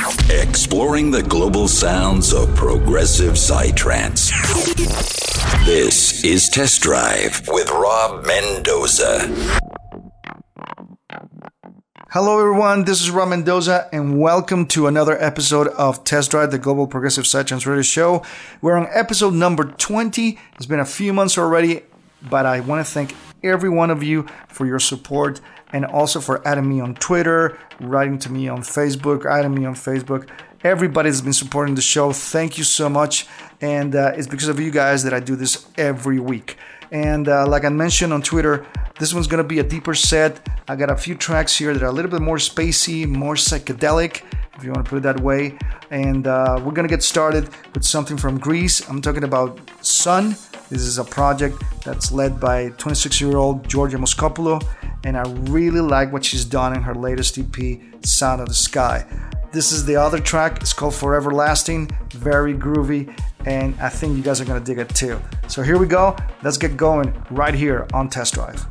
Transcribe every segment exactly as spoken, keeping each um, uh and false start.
Exploring the global sounds of progressive psytrance. This is Test Drive with Rob Mendoza. Hello everyone, this is Rob Mendoza and welcome to another episode of Test Drive, the Global Progressive Psytrance Radio Show. We're on episode number twenty. It's been a few months already, but I want to thank every one of you for your support and also for adding me on Twitter, writing to me on Facebook, adding me on Facebook. Everybody's been supporting the show. Thank you so much. And uh, it's because of you guys that I do this every week. And uh, like I mentioned on Twitter, this one's going to be a deeper set. I got a few tracks here that are a little bit more spacey, more psychedelic, if you want to put it that way. And uh, we're going to get started with something from Greece. I'm talking about Sun. This is a project that's led by twenty-six-year-old Georgia Moskopoulou. And I really like what she's done in her latest E P, Sound of the Sky. This is the other track. It's called Forever Lasting. Very groovy. And I think you guys are going to dig it too. So here we go. Let's get going right here on Test Drive.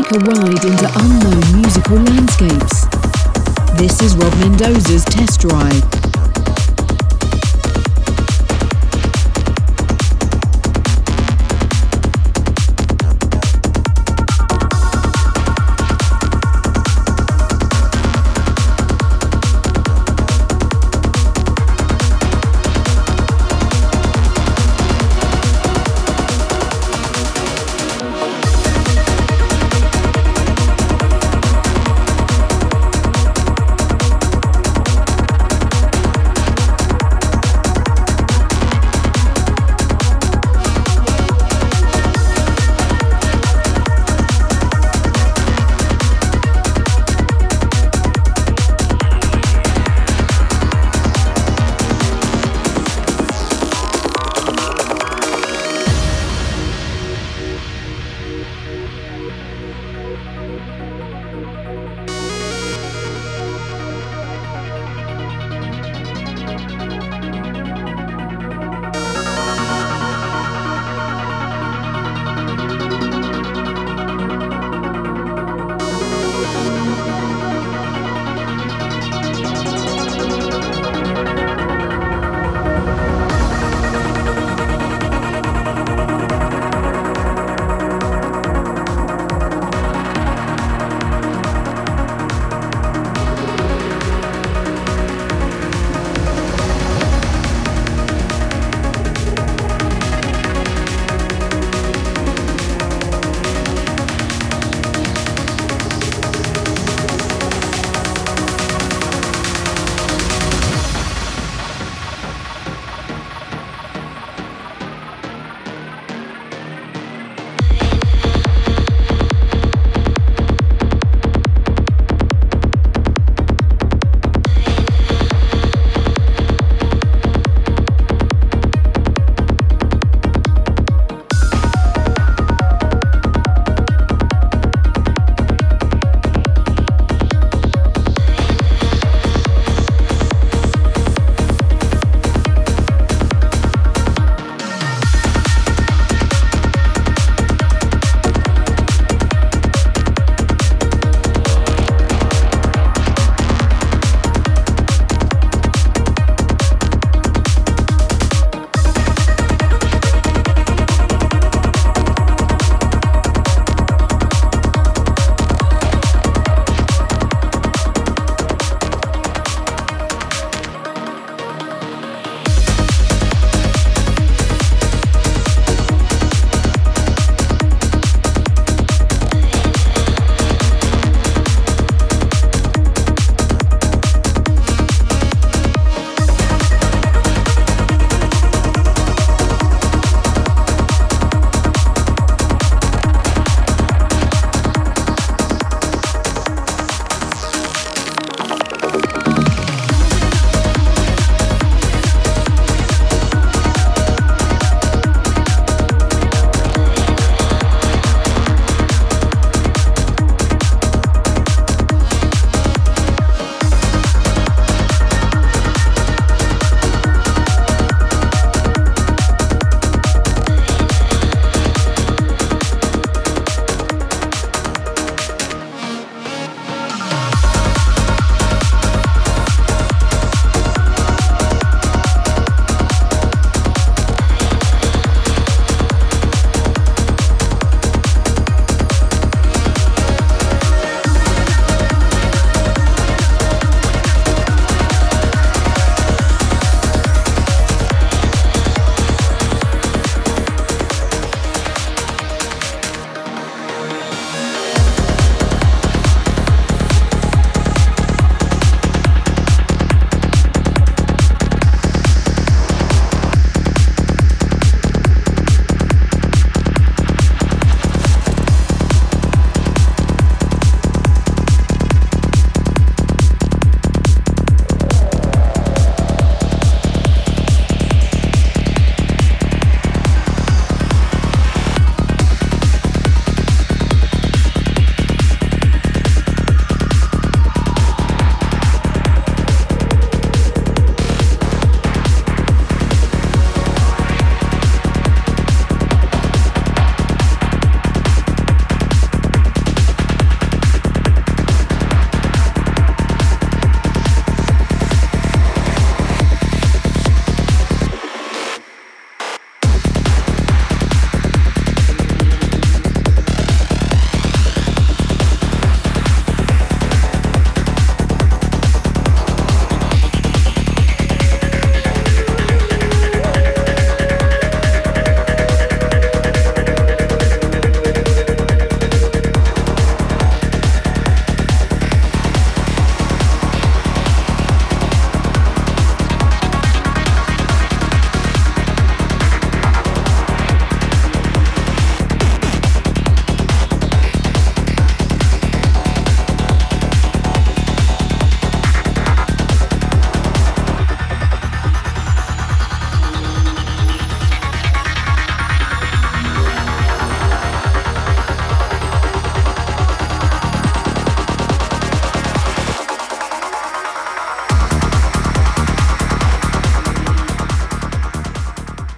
Take a ride into unknown musical landscapes. This is Rob Mendoza's Test Drive.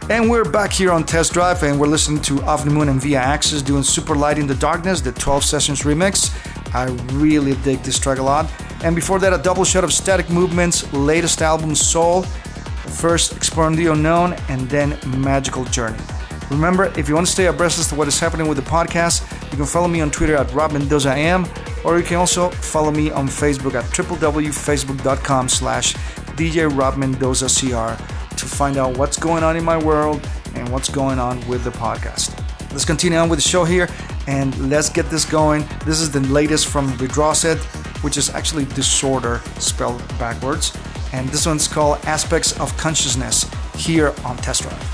And we're back here on Test Drive, and we're listening to Off the Moon and Via Axis doing Super Light in the Darkness, the twelve Sessions remix. I really dig this track a lot. And before that, a double shot of Static Movement's latest album, Soul. First, Exploring the Unknown, and then Magical Journey. Remember, if you want to stay abreast as to what is happening with the podcast, you can follow me on Twitter at Rob Mendoza Am, or you can also follow me on Facebook at www.facebook.com slash DJ Rob Mendoza CR to find out what's going on in my world and what's going on with the podcast. Let's continue on with the show here, and let's get this going. This is the latest from Redrawset, which is actually disorder spelled backwards. And this one's called Aspects of Consciousness here on Test Drive.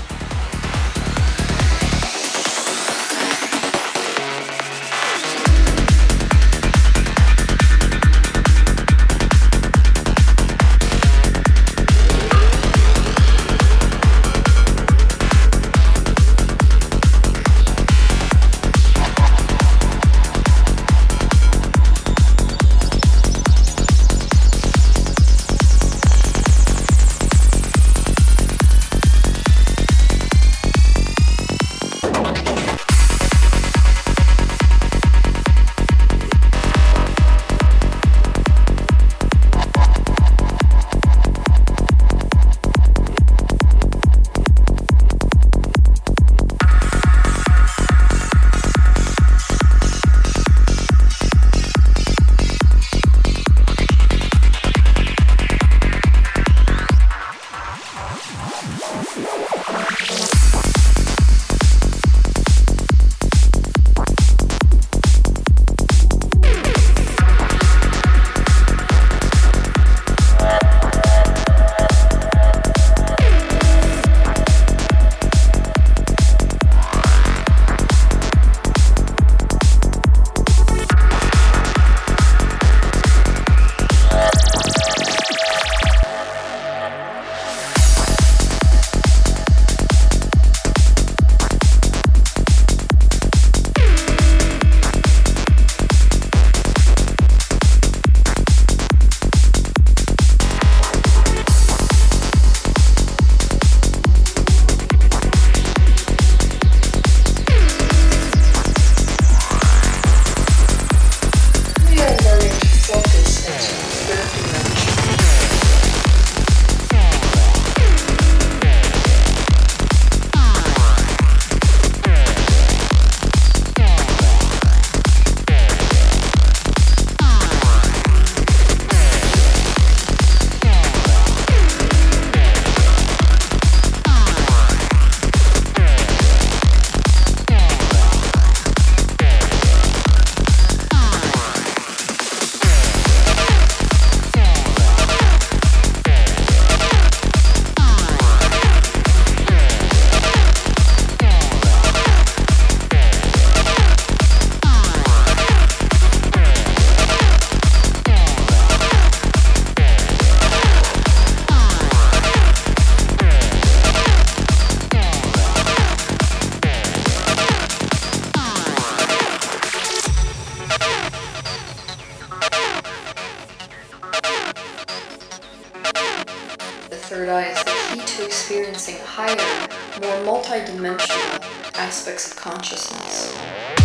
third eye is the key to experiencing higher, more multidimensional aspects of consciousness.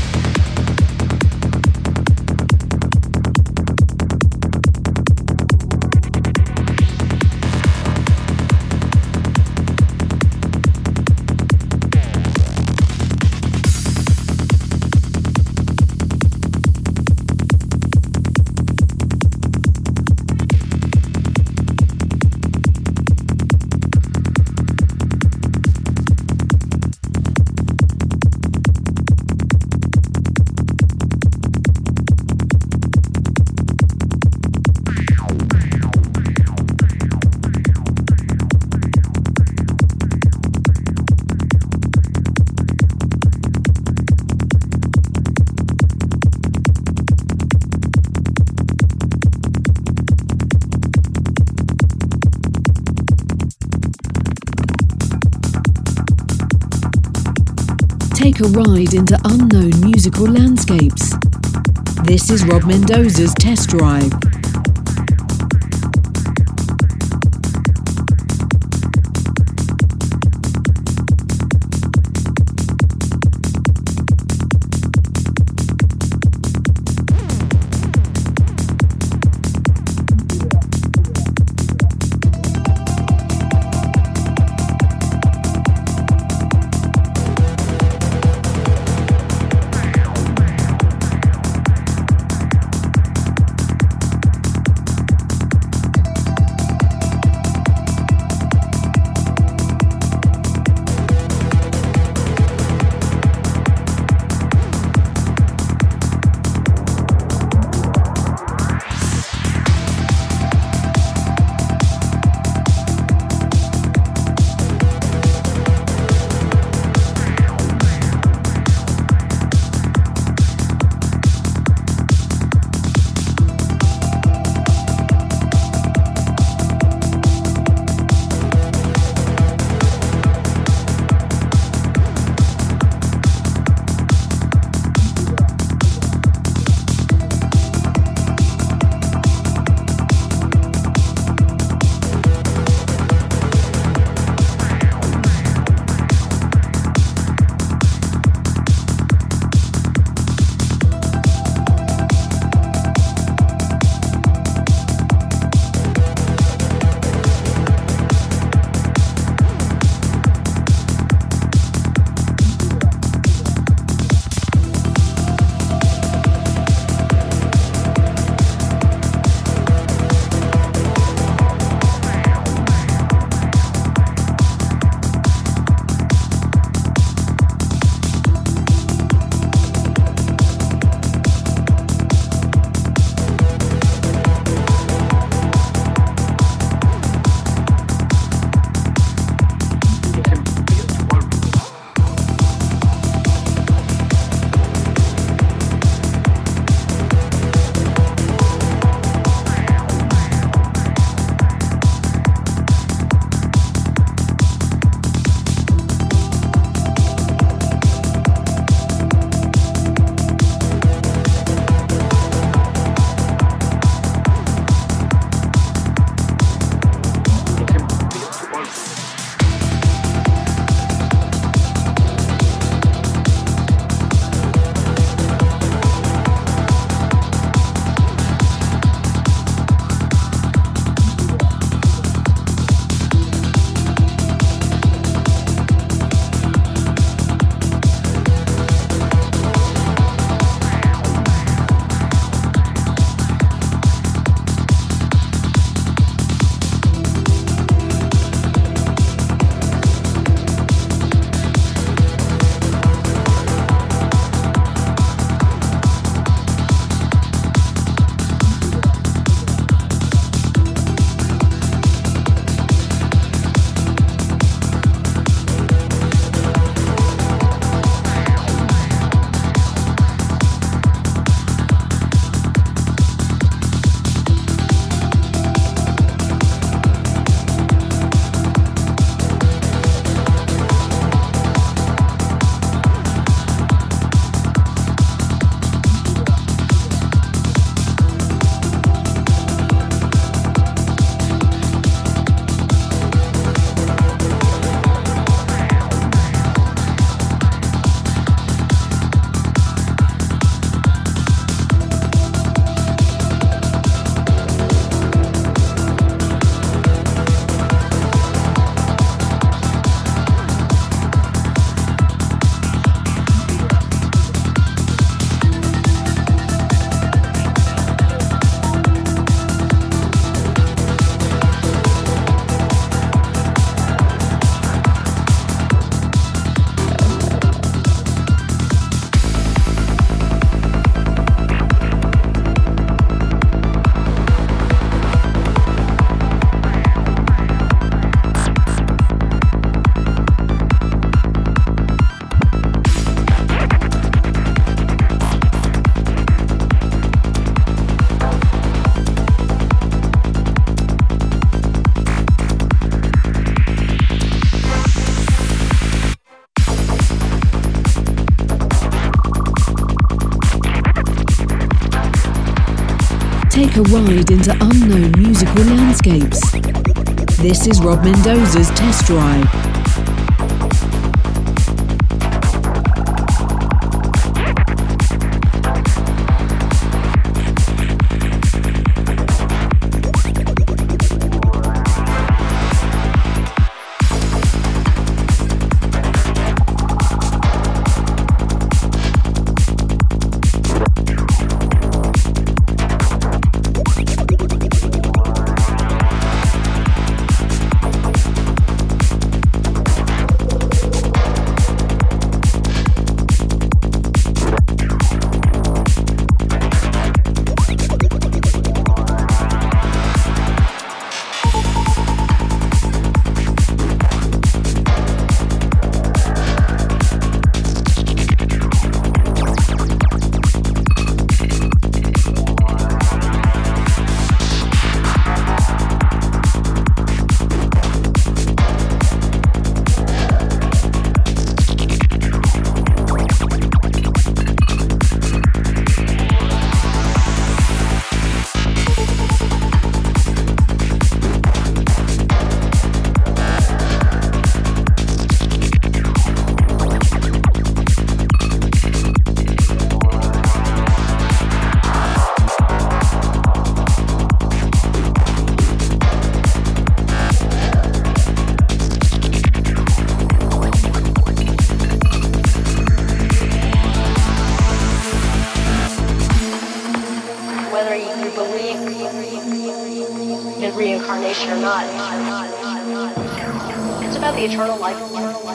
Take a ride into unknown musical landscapes. This is Rob Mendoza's Test Drive. Take a ride into unknown musical landscapes. This is Rob Mendoza's Test Drive. Reincarnation or not. It's about the eternal life of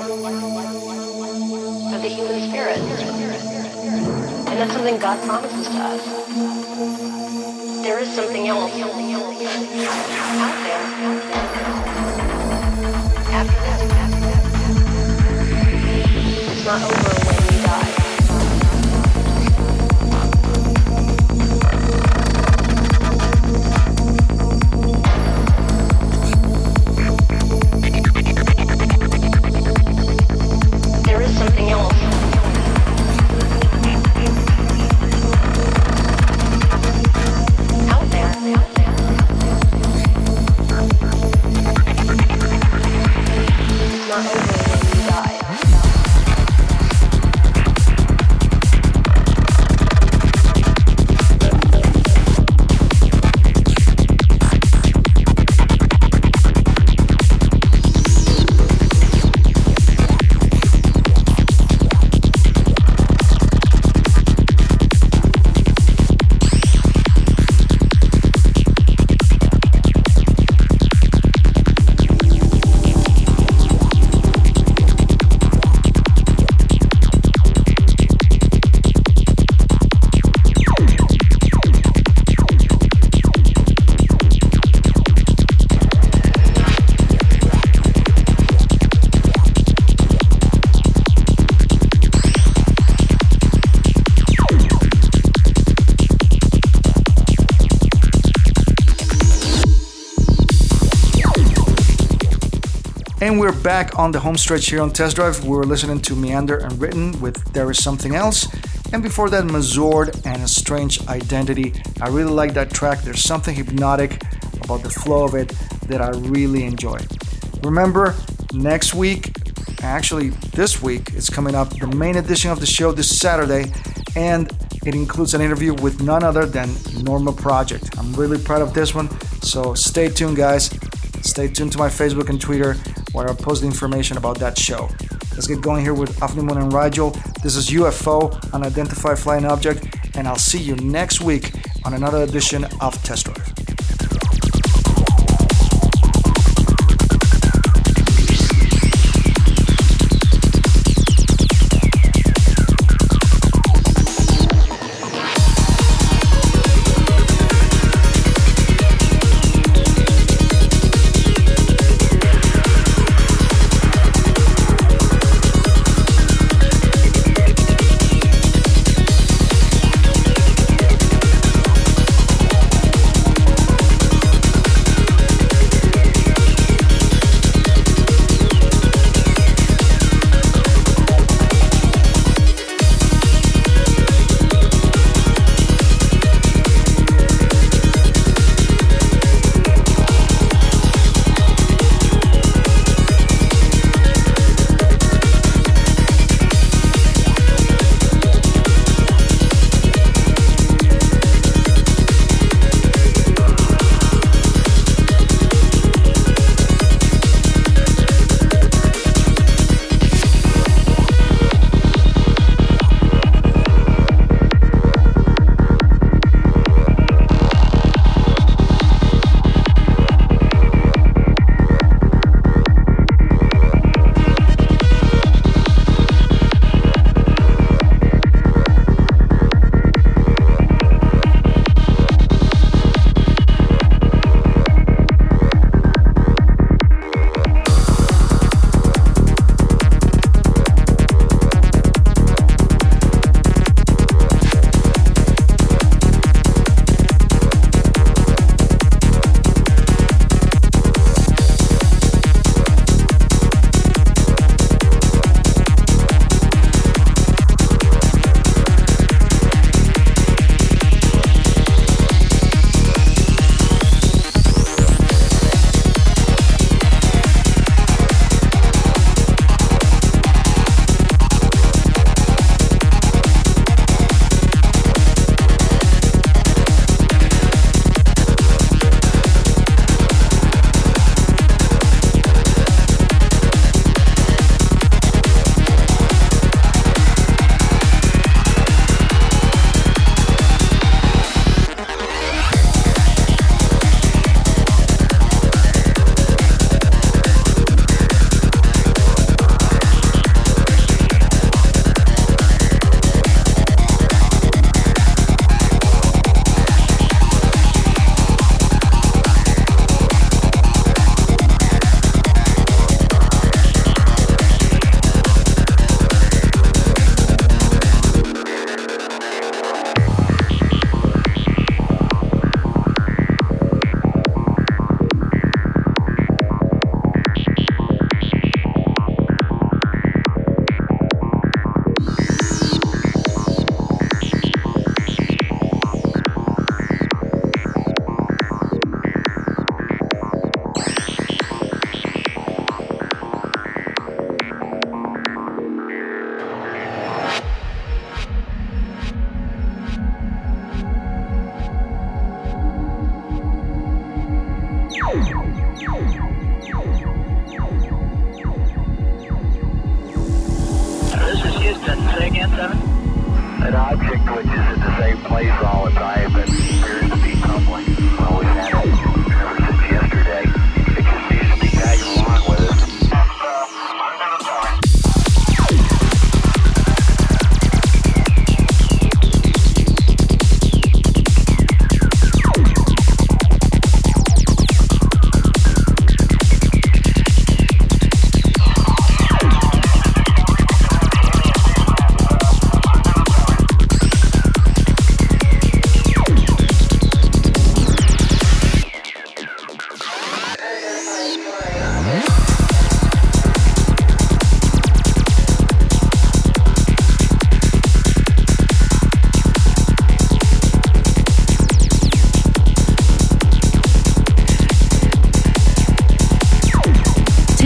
the human spirit. And that's something God promises to us. There is something else out there. After this, it's not over when we die. And we're back on the home stretch here on Test Drive. We were listening to Meander and Written with There Is Something Else. And before that, Mazord and A Strange Identity. I really like that track. There's something hypnotic about the flow of it that I really enjoy. Remember, next week, actually this week, is coming up the main edition of the show this Saturday. And it includes an interview with none other than Norma Project. I'm really proud of this one. So stay tuned, guys. Stay tuned to my Facebook and Twitter where I'll post the information about that show. Let's get going here with Afni Moon and Rigel. This is U F O, Unidentified Flying Object, and I'll see you next week on another edition of Test Drive.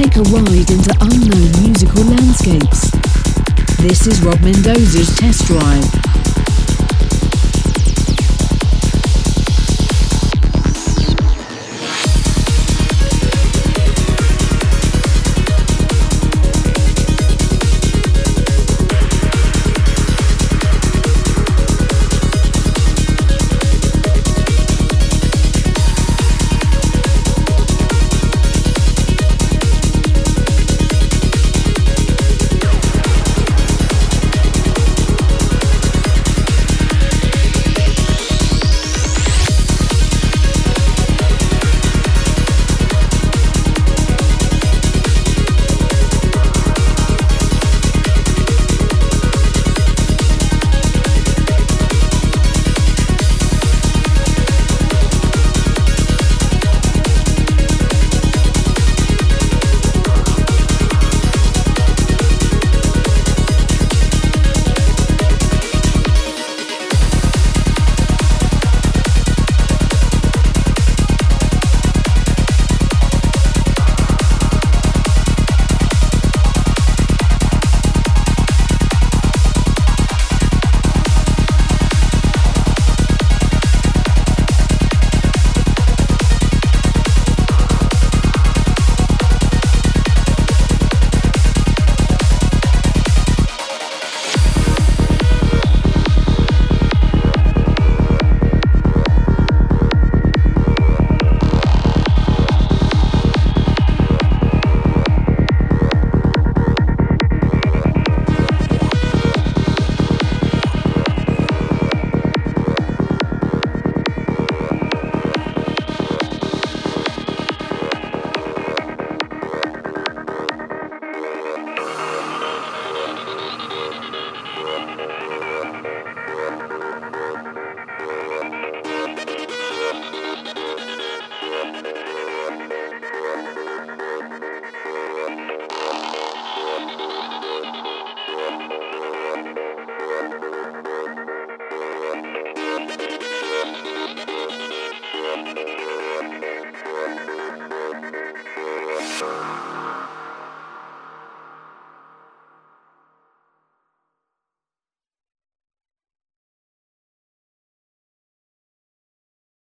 Take a ride into unknown musical landscapes. This is Rob Mendoza's Test Drive.